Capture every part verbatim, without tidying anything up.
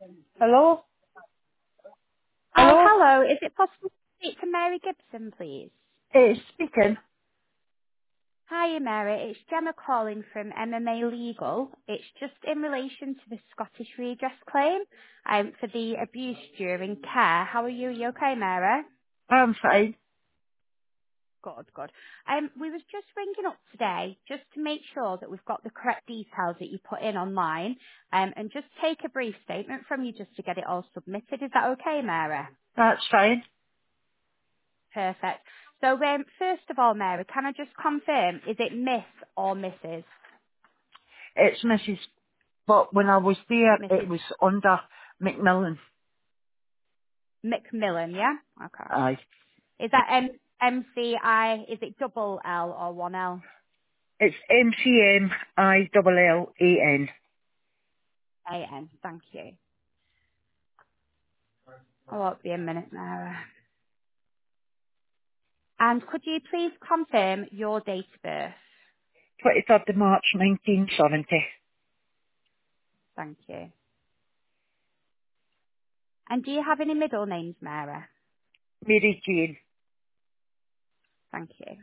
Hello? Oh, Hello? hello. Is it possible to speak to Mary Gibson, please? It's speaking. Hiya, Mary. It's Gemma calling from M M A Legal. It's just in relation to the Scottish redress claim um, for the abuse during care. How are you? You okay, Mary? I'm fine. Good, good. Um, we was just ringing up today just to make sure that we've got the correct details that you put in online um, and just take a brief statement from you just to get it all submitted. Is that okay, Mary? That's fine. Perfect. So, um, first of all, Mary, can I just confirm, is it Miss or Missus? It's Missus But when I was there, it Missus was under Macmillan. McMillan, yeah? Okay. Aye. Is that M M C I? Is it double L or one L? It's M C M I L L A N. A N. Thank you. I won't be a minute, Mary. And could you please confirm your date of birth? twenty-third of March nineteen seventy. Thank you. And do you have any middle names, Mary? Mary Jane. Thank you.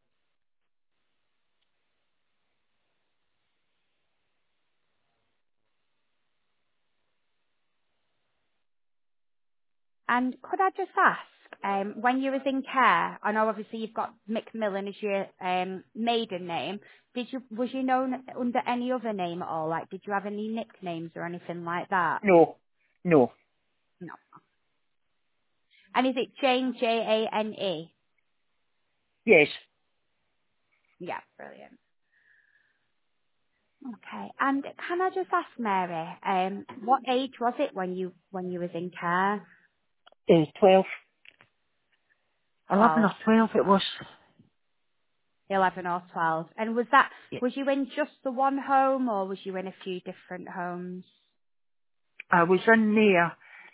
And could I just ask, um, when you was in care, I know obviously you've got Macmillan as your um, maiden name. Did you was you known under any other name at all? Like, did you have any nicknames or anything like that? No. No. No. And is it Jane J A N E? Yes. Yeah, brilliant. Okay. And can I just ask Mary, um, what age was it when you when you was in care? Uh, twelve. eleven Twelve. or twelve it was. Eleven or twelve. And was that Yeah. was you in just the one home or was you in a few different homes? I was in there,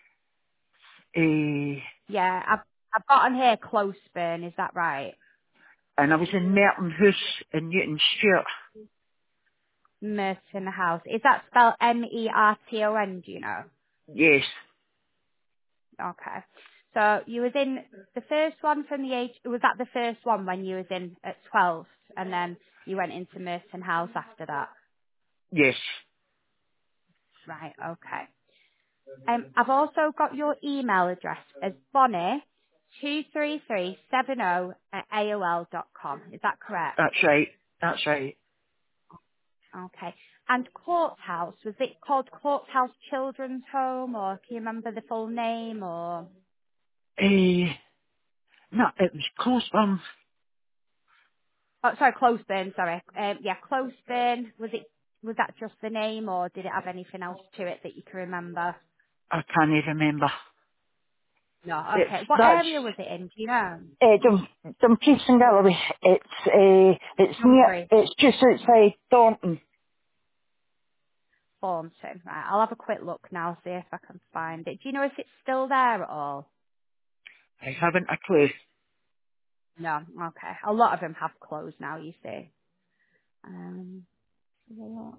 uh, Yeah, I've, I've got on here close burn, is that right? and I was in Merton House in Newton Stewart. Merton House. Is that spelled M E R T O N, do you know? Yes. Okay. So you was in the first one from the age, was that the first one when you was in at twelve and then you went into Merton House after that? Yes. Right, okay. Um, I've also got your email address as Bonnie two three three seven zero at A O L dot com. Is that correct? That's right. That's right. Okay. And Courthouse, was it called Courthouse Children's Home, or can you remember the full name, or? Uh, no, it was close one. Oh, sorry, Closeburn, sorry. Um, yeah, Closeburn, was it, was that just the name, or did it have anything else to it that you can remember? I can't even remember. No, It's, okay. What that's, area was it in, do you know? uh, Dum, Dumfries and Galloway. It's, uh, it's near, Humphrey, it's just outside Thornton. Thornton. Right, I'll have a quick look now, see if I can find it. Do you know if it's still there at all? I haven't a clue. No, okay. A lot of them have closed now, you see. Um, have a look.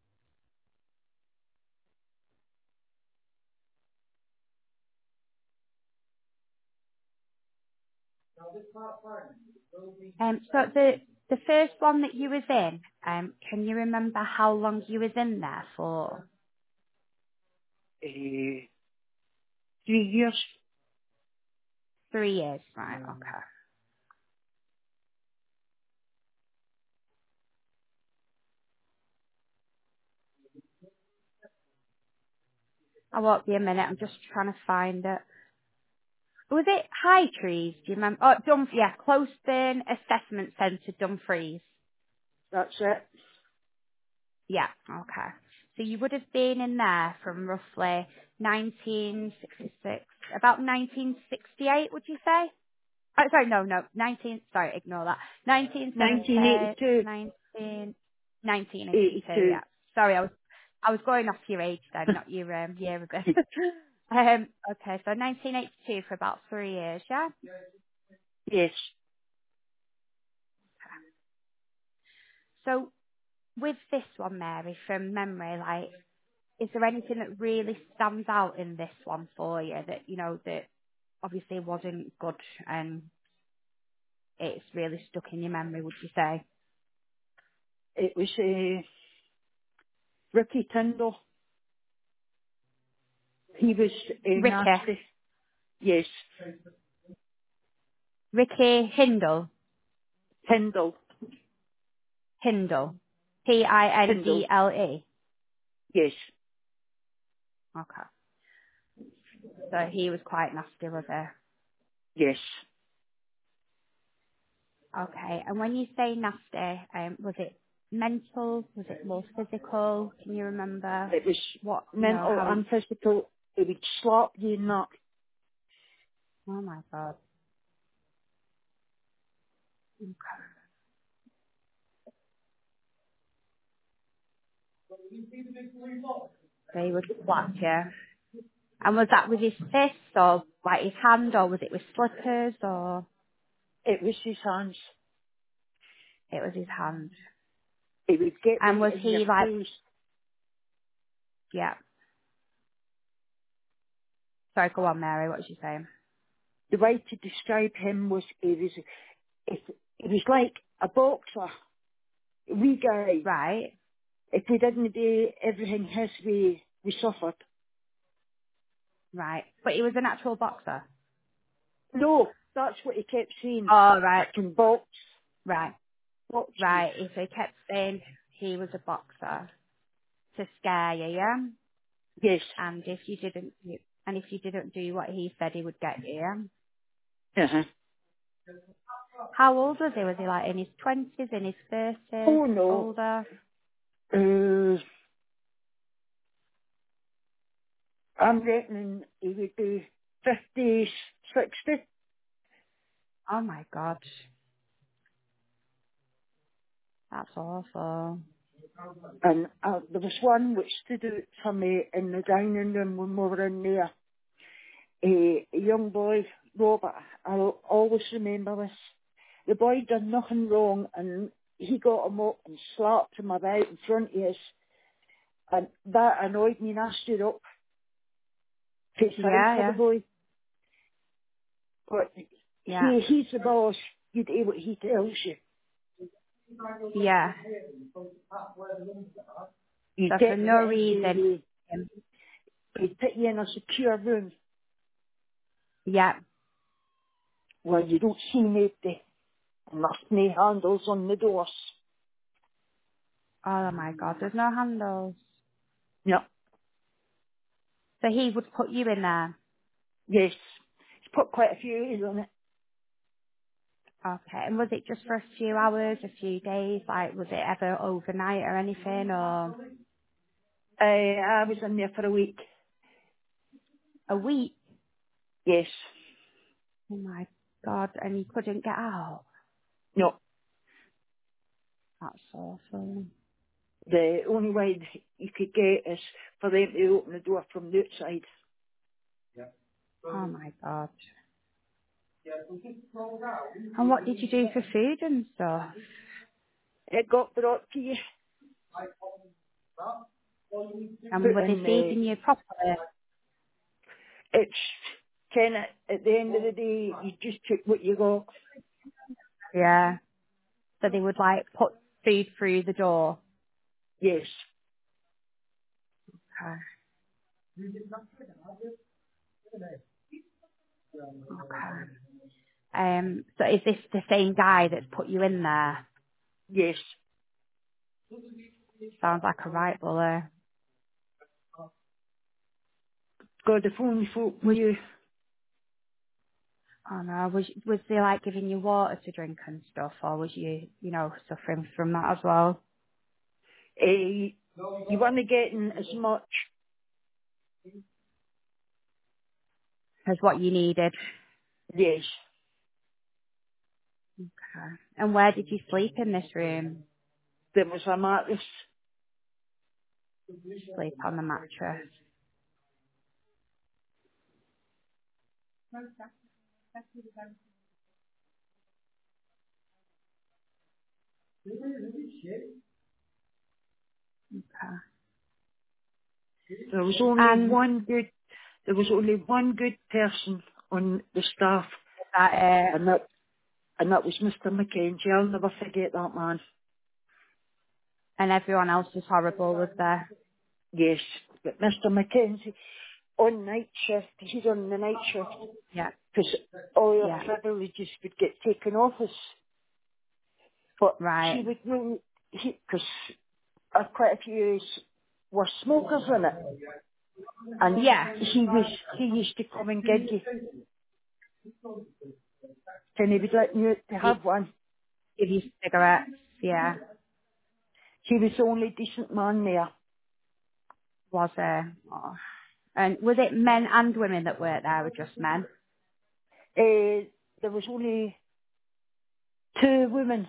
Um, so the the first one that you was in, um, can you remember how long you was in there for? Uh, three years. Three years, right? Okay. I won't be a minute. I'm just trying to find it. Was it High Trees? Do you remember? Oh, Dumf. Yeah, Closeburn Assessment Centre, Dumfries. That's it. Yeah. Okay. So you would have been in there from roughly nineteen sixty-six, about nineteen sixty-eight, would you say? Oh, sorry, no, no, nineteen, sorry, ignore that. nineteen seventy, nineteen eighty-two. nineteen, nineteen eighty-two, eighty-two. yeah. Sorry, I was, I was going off your age then, not your um, year of birth. um, okay, so nineteen eighty-two for about three years, yeah? Yes. So with this one, Mary, from memory, like, is there anything that really stands out in this one for you that, you know, that obviously wasn't good and it's really stuck in your memory, would you say? It was uh, Ricky Tyndall. He was uh, Ricky. nasty. Yes, Ricky Hindle. Tyndall. Hindle. P I N Tyndall. D L E. Yes, Okay. So he was quite nasty, was he? yes. Okay. And when you say nasty, um, was it mental? Was it more physical? Can you remember It was what, you know, mental how he... and physical. It would slap you and that. Oh my God. Okay. So he would slap you. And was that with his fist or like his hand or was it with slippers or It was his hands. it was his hand? It would get And right was in your he like, face. yeah, sorry, go on Mary, what was you saying? The way to describe him was he was, if, he was like a boxer, a wee guy. Right, If we didn't do everything his way, we suffered. right. But he was an actual boxer? No, that's what he kept saying. Oh, I right, can box, right, box you. right. So he kept saying he was a boxer to scare you, yeah? Yes. And if you didn't, and if you didn't do what he said, he would get you, yeah? Uh-huh. How old was he? Was he like in his twenties, in his thirties, Oh no. older? Uh, I'm reckoning he would be fifty, sixty. Oh my God. That's awful. And uh, there was one which stood out for me in the dining room when we were in there. A, a young boy, Robert, I'll always remember this. The boy done nothing wrong and he got him up and slapped him about in front of us. And that annoyed me and I stood up to fight Yeah, for the yeah, boy. But yeah, he, he's the boss. You do what he tells you. yeah. You So for get no right into reason, the, um, he put you in a secure room yeah. where you don't see nobody and there's no handles on the doors. Oh my God, there's no handles. No, So he would put you in there. yes. He's put quite a few years on it. Okay. And was it just for a few hours, a few days? Like, was it ever overnight or anything, or Uh, I was in there for a week. a week? Yes. Oh my God, and you couldn't get out? No. That's awful. The only way that you could get is for them to open the door from the outside. Oh my God. And what did you do for food and stuff? It got brought to you, And put were they in the, feeding you properly? it's kind of, at the end of the day, you just took what you got. Yeah. So they would like put food through the door. Yes. Okay. Okay. Um, so is this the same guy that's put you in there? Yes. Sounds like a right bully. God, if only folk Was, knew. oh no, was, was they like giving you water to drink and stuff, or was you, you know, suffering from that as well Uh, you weren't getting as much. as what you needed? Yes. Okay. And where did you sleep in this room? There was a mattress. Sleep on the mattress. Okay. There was only And one good, there was only one good person on the staff, that it? and that, and that was Mister Mackenzie. I'll never forget that man. And everyone else was horrible, was there? Yes, but Mister Mackenzie, on night shift, he's on the night shift, Yeah, because all your yeah, privileges would get taken off us. But he right. would really, because uh, quite a few s- were smokers in it, and Yeah, he was, he used to come and gig you, and he would let you to give, have one. give you cigarettes. Yeah, He was the only decent man there. was there? Oh. And was it men and women that worked there, or just men? Uh, there was only two women.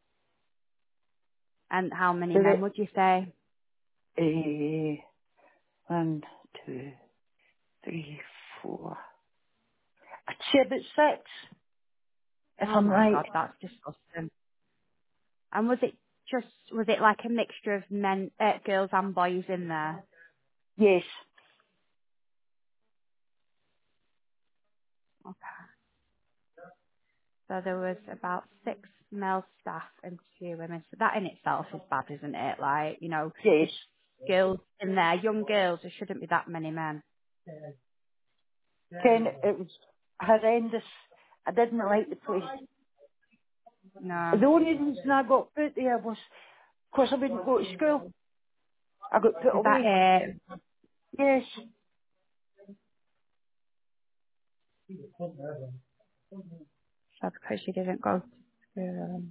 And how many There men were, would you say? uh, one, two, three, four. I'd say about six, if Oh I'm my right. god, that's disgusting. And was it just, was it like a mixture of men, uh, girls and boys in there? Yes. Okay. So there was about six male staff and two women. So that in itself is bad, isn't it? Like, you know, Yes. there's girls in there, young girls, there shouldn't be that many men. Ken, it was horrendous. I didn't like the place. No. The only reason I got put there was because I wouldn't go to school. I got put Is that away. it? Yes. So because you didn't go to school.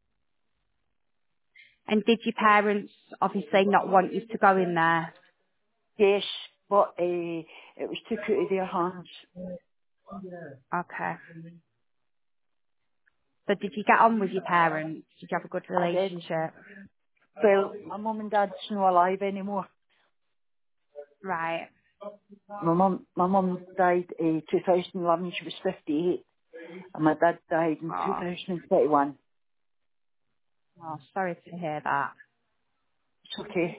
And did your parents obviously not want you to go in there? Yes. But uh, it was took out of their hands. Okay. So did you get on with your parents? Did you have a good I did. relationship? Well, my mum and dad's not alive anymore. Right. My mum, my mum died in two thousand eleven. She was fifty-eight, and my dad died in Oh, two thousand twenty-one. oh, sorry to hear that. It's okay.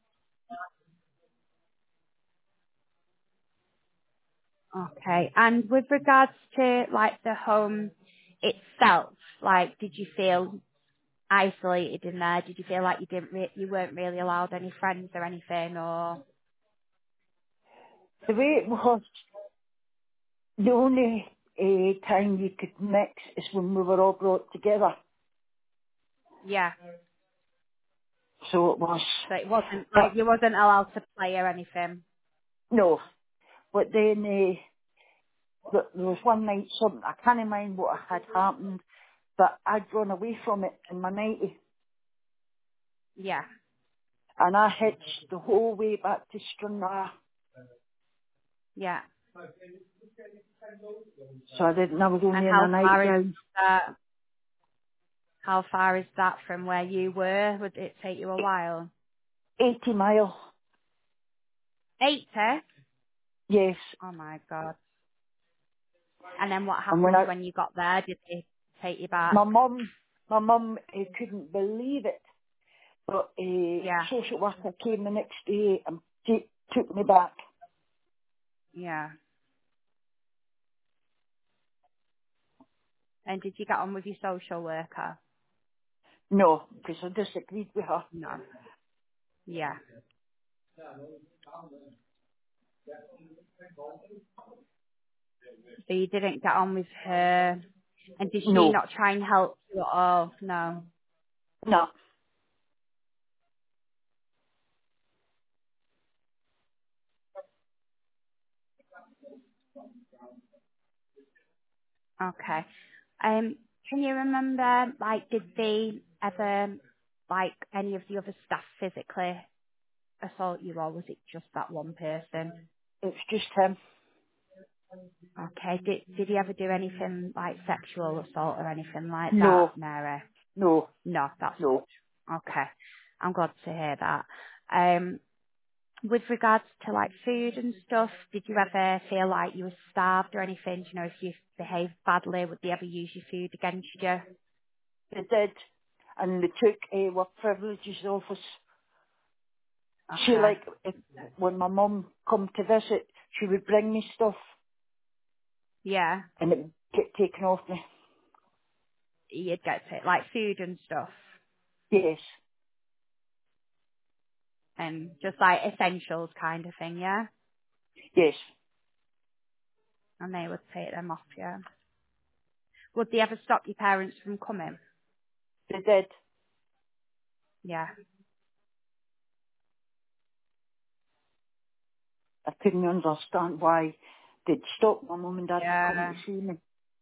Okay. And with regards to like the home itself, like did you feel isolated in there? Did you feel like you didn't re- you weren't really allowed any friends or anything, or? The way it was, the only uh, time you could mix is when we were all brought together. Yeah. So it was. So it wasn't like But you wasn't allowed to play or anything. no. But then uh, th- there was one night something, I can't mind what had happened, but I'd run away from it in my nightie, Yeah. and I hitched the whole way back to Stranraer. Yeah. So I didn't, I was And only in a how night far is gown. that? How far is that from where you were? Would it take you a while? eighty mile. Eighty? Yes. Oh my god. And then what And when happened I, when you got there? Did they take you back? my mum, my mum uh, couldn't believe it, but a Yeah. social worker came the next day and t- took me back. Yeah. And did you get on with your social worker? No, because I disagreed with her. No. Yeah. So you didn't get on with her. And did she No, not try and help you at all? No. no. Okay. Um, can you remember, like, did they ever, like, any of the other staff physically assault you, or was it just that one person? It's just him. Okay. Did Did he ever do anything like sexual assault or anything like that, No, Mary? no, No, that's no. good. Okay. I'm glad to hear that. Um, with regards to like food and stuff, did you ever feel like you were starved or anything? Do you know, if you behaved badly, would they ever use your food against you? They did, and they took uh, our privileges off us. She, Okay. like, if, when my mum come to visit, she would bring me stuff Yeah. and it would get taken off me. You'd get it, like food and stuff. Yes, And just like essentials kind of thing, yeah? yes. And they would take them off, yeah. Would they ever stop your parents from coming? They did. Yeah. I couldn't understand why they'd stop my mum and dad from coming to Yeah. see me.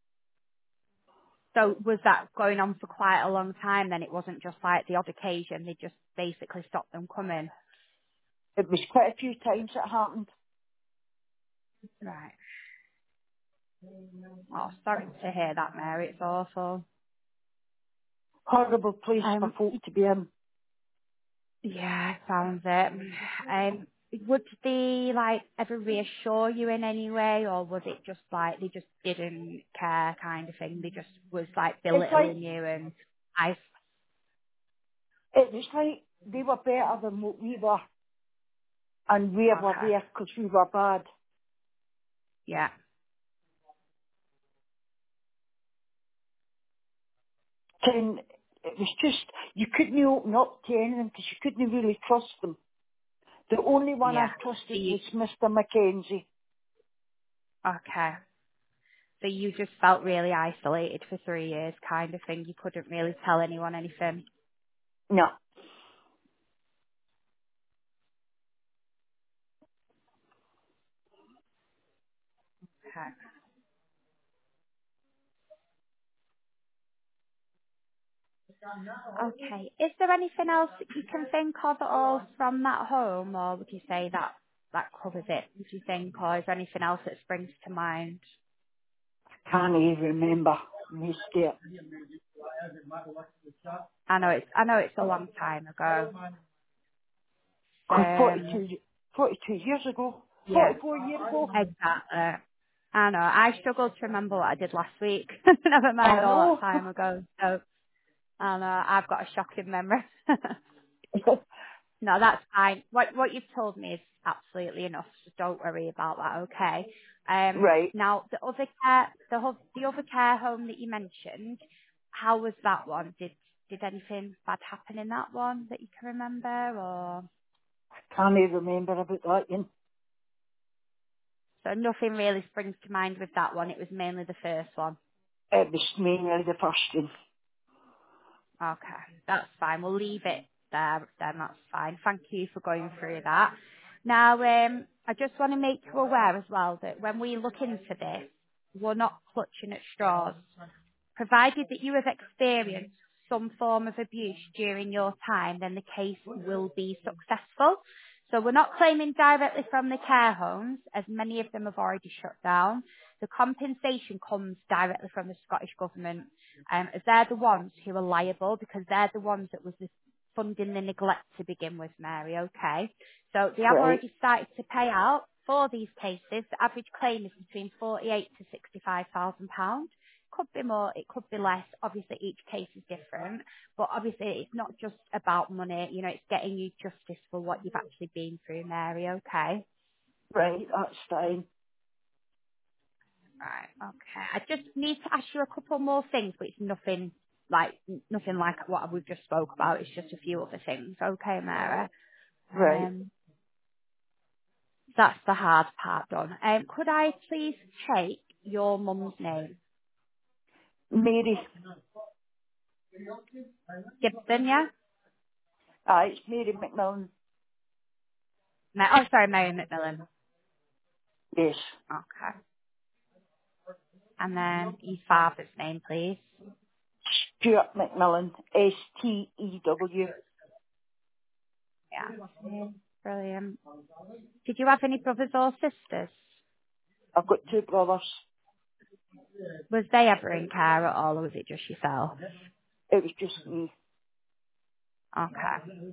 So was that going on for quite a long time then? It wasn't just like the odd occasion, they just basically stopped them coming? It was quite a few times it happened. Right. Oh, sorry to hear that, Mary. It's awful. Horrible place for Um, folk to be in. yeah, sounds it. Um, would they like ever reassure you in any way, or was it just like they just didn't care kind of thing? They just was like It's like, belittling you and I. it was like they were better than what we were. And we were Okay. there because we were bad. Yeah. And it was just, you couldn't open up to anything because you couldn't really trust them. The only one I Yeah. So trusted you, was Mister Mackenzie. okay. So you just felt really isolated for three years, kind of thing. You couldn't really tell anyone anything. No. Okay. Okay. Is there anything else that you can think of at all from that home, or would you say that that covers it? Would you think, or is there anything else that springs to mind? Can't even remember. Missed it. I know it's I know it's a long time ago. God, Um, forty-two, forty-two years ago. yeah, forty-four years ago. exactly. I know. I struggled to remember what I did last week. Never I mind all that know. time ago. So I know I've got a shocking memory. No, that's fine. What what you've told me is absolutely enough, so don't worry about that, okay? Um, Right. now the other care, the ho- the other care home that you mentioned, how was that one? Did did anything bad happen in that one that you can remember, or Can't even remember about that. You know. so nothing really springs to mind with that one? It was mainly the first one. It was mainly the first one. Okay, that's fine. We'll leave it there then, that's fine. Thank you for going through that. Now, um, I just want to make you aware as well that when we look into this, we're not clutching at straws. Provided that you have experienced some form of abuse during your time, then the case will be successful. So we're not claiming directly from the care homes, as many of them have already shut down. The compensation comes directly from the Scottish Government, um, as they're the ones who are liable, because they're the ones that was funding the neglect to begin with, Mary, okay? So they have Right. already started to pay out for these cases. The average claim is between forty-eight to sixty-five thousand pounds. Could be more, it could be less. Obviously, each case is different, but obviously it's not just about money. You know, it's getting you justice for what you've actually been through, Mary. Okay. Right. That's fine. Right. Okay. I just need to ask you a couple more things, but it's nothing like nothing like what we've just spoke about. It's just a few other things. Okay, Mary. Right. Um, that's the hard part done. Um, could I please take your mum's name? Mary. Gibson, yeah. Ah, it's Mary McMillan. Ma- oh, sorry, Mary McMillan. Yes. Okay. And then your father's name, please. Stuart McMillan. S T E W. Yeah. Brilliant. Did you have any brothers or sisters? I've got two brothers. Was they ever in care at all, or was it just yourself? It was just me. Okay.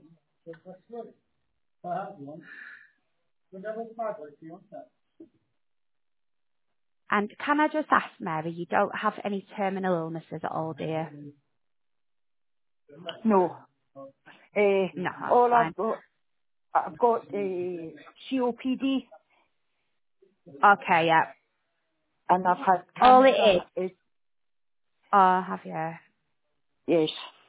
And can I just ask, Mary, you don't have any terminal illnesses at all, do you? No. Uh, No, that's all fine. I've got I've got uh, C O P D Okay, yeah. and I've had All it is, cancer. It, oh, have you? yes.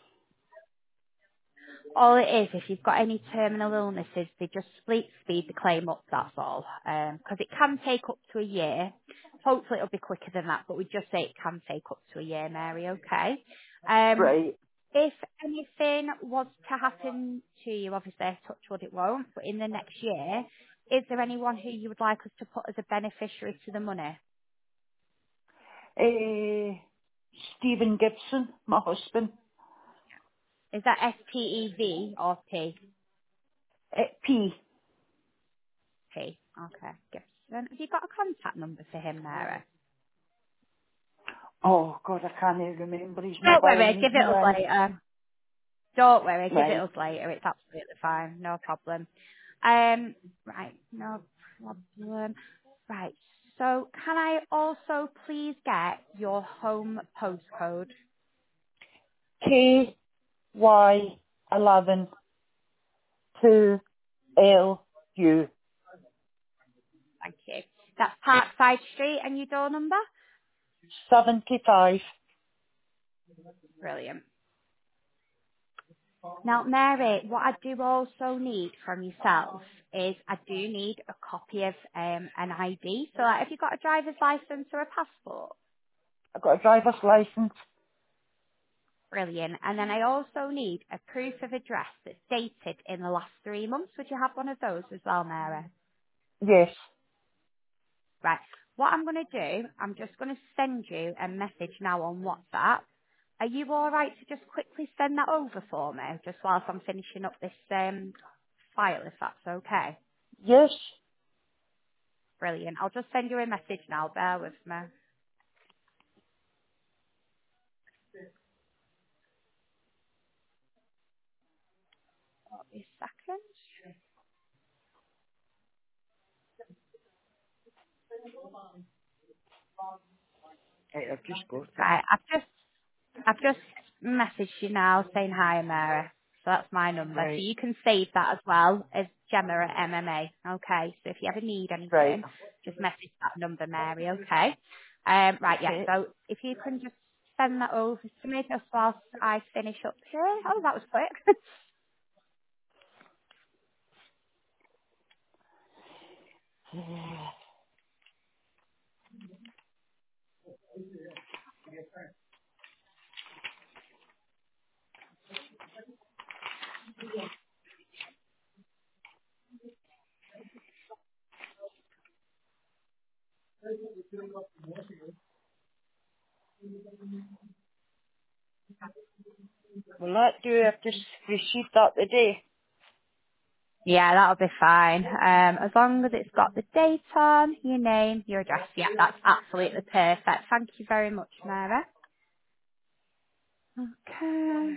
All it is, if you've got any terminal illnesses, they just speed, speed the claim up, that's all. Because it can take up to a year. Hopefully it'll be quicker than that, but we just say it can take up to a year, Mary, okay? Um, Right. if anything was to happen to you, obviously, touch wood it won't, but in the next year, is there anyone who you would like us to put as a beneficiary to the money? Uh, Stephen Gibson, my husband. Is that S T E V or P? Uh, P. P. Okay, Gibson. Have you got a contact number for him, Mary? Oh, God, I can't even remember his Don't mobile. worry, And he's give it us new later. Don't worry, give it Right. us later. It's absolutely fine. No problem. Um, right, no problem. Right, so can I also please get your home postcode? K Y eleven two L U. Thank you. That's Parkside Street and your door number? seventy-five. Brilliant. Now, Mary, what I do also need from yourself is I do need a copy of um, an I D. So like, have you got a driver's license or a passport? I've got a driver's license. Brilliant. And then I also need a proof of address that's dated in the last three months. Would you have one of those as well, Mary? Yes. Right. What I'm going to do, I'm just going to send you a message now on WhatsApp. Are you all right to just quickly send that over for me, just whilst I'm finishing up this um, file, if that's okay? Yes. Brilliant. I'll just send you a message now. Bear with me. Wait a second. Right, I've just got it. Right. I've just I've just messaged you now saying hi, Mary. So that's my number. So Right. you can save that as well as Gemma at M M A. Okay. So if you ever need Right. anything, just message that number, Mary. Okay. Um, right. Yeah. Okay. So if you can just send that over to me just whilst I finish up here. Oh, that was quick. Will that do? I've just received that today. Yeah, that'll be fine. Um, as long as it's got the date on, your name, your address. Yeah, that's absolutely perfect. Thank you very much, Mary. Okay.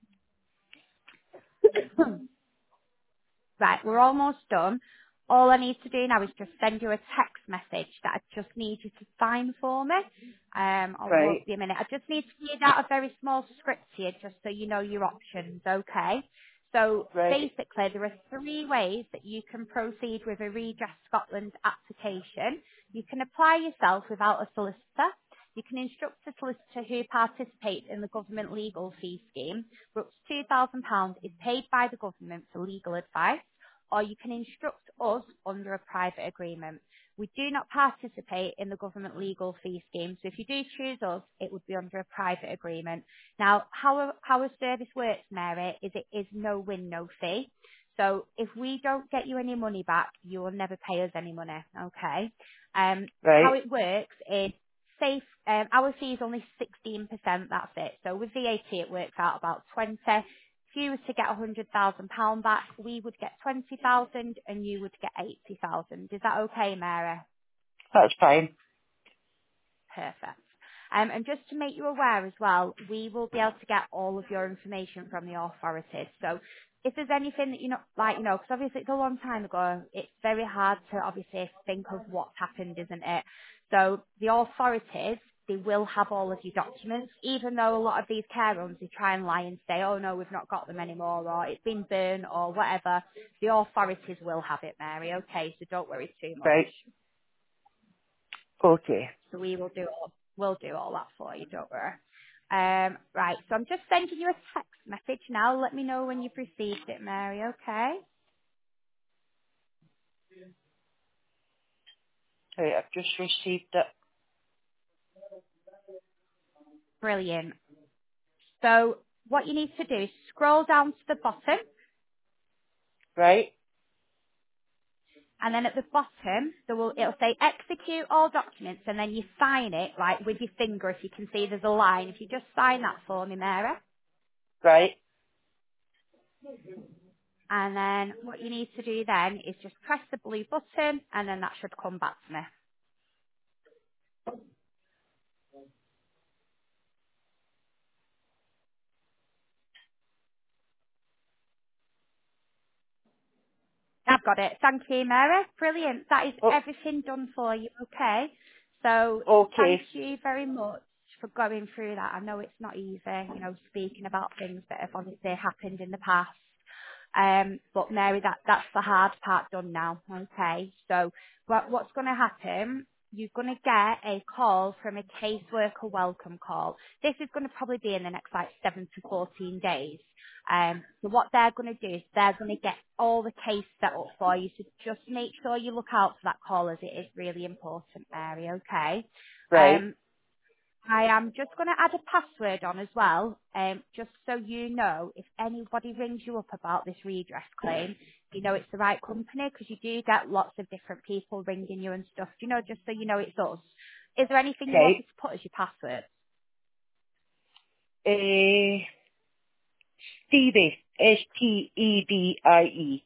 Right, we're almost done. All I need to do now is just send you a text message that I just need you to sign for me. Um, I Right. won't be a minute. I just need to read out a very small script here just so you know your options, okay? So Right. basically there are three ways that you can proceed with a Redress Scotland application. You can apply yourself without a solicitor. You can instruct a solicitor who participates in the government legal fee scheme, where up to two thousand pounds is paid by the government for legal advice, or you can instruct us under a private agreement. We do not participate in the government legal fee scheme, so if you do choose us, it would be under a private agreement. Now, how a, how a service works, Mary, is it is no win, no fee. So if we don't get you any money back, you will never pay us any money, okay? Um, how Right. it works is, safe, um, our fee is only sixteen percent, that's it. So with V A T it works out about twenty. If you were to get one hundred thousand pounds back, we would get twenty thousand and you would get eighty thousand. Is that okay, Mary? That's fine. Perfect. Um, and just to make you aware as well, we will be able to get all of your information from the authorities. So if there's anything that you're not, like, you know, because obviously it's a long time ago, it's very hard to obviously think of what's happened, isn't it? So the authorities, they will have all of your documents, even though a lot of these care homes, they try and lie and say, oh no, we've not got them anymore, or it's been burned, or whatever. The authorities will have it, Mary, okay? So don't worry too much. Right. Okay. So we will do all, we'll do all that for you, don't worry. Um, right, so I'm just sending you a text message now. Let me know when you've received it, Mary, okay? Right, I've just received it. Brilliant. So what you need to do is scroll down to the bottom, Right? and then at the bottom, there will, it'll say execute all documents, and then you sign it, like with your finger, if you can see there's a line. If you just sign that for me, Mary. Right? And then what you need to do then is just press the blue button, and then that should come back to me. I've got it. Thank you, Mary. Brilliant. That is Oh, everything done for you, okay? So thank okay. you very much for going through that. I know it's not easy, you know, speaking about things that have obviously happened in the past. Um, but Mary, that, that's the hard part done now, okay? So what, what's going to happen, you're going to get a call from a caseworker welcome call. This is going to probably be in the next like seven to fourteen days. Um, so what they're going to do is they're going to get all the case set up for you. So just make sure you look out for that call, as it is really important, Mary, okay? Right. Um, I am just going to add a password on as well, um, just so you know if anybody rings you up about this redress claim, you know it's the right company, because you do get lots of different people ringing you and stuff, you know, just so you know it's us. Is there anything you want Right. me to put as your password? Uh, Stevie. S T E V I E.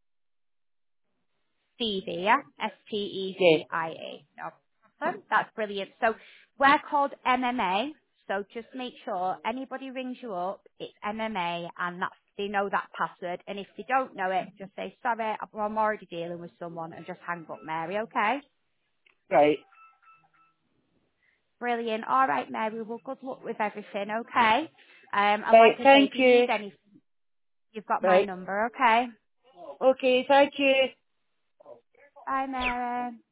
Stevie, yeah? S T E Yeah. V I E. No problem. That's brilliant. So we're called M M A. So just make sure anybody rings you up, it's M M A, and that's, they know that password. And if they don't know it, just say, sorry, I'm already dealing with someone, and just hang up, Mary, okay? Right. Brilliant. All right, Mary. Well, good luck with everything, okay? Um, and Right. like I say, Thank if you you. need anything, you've got my Right. number, okay? Okay. Thank you. Bye, Mary.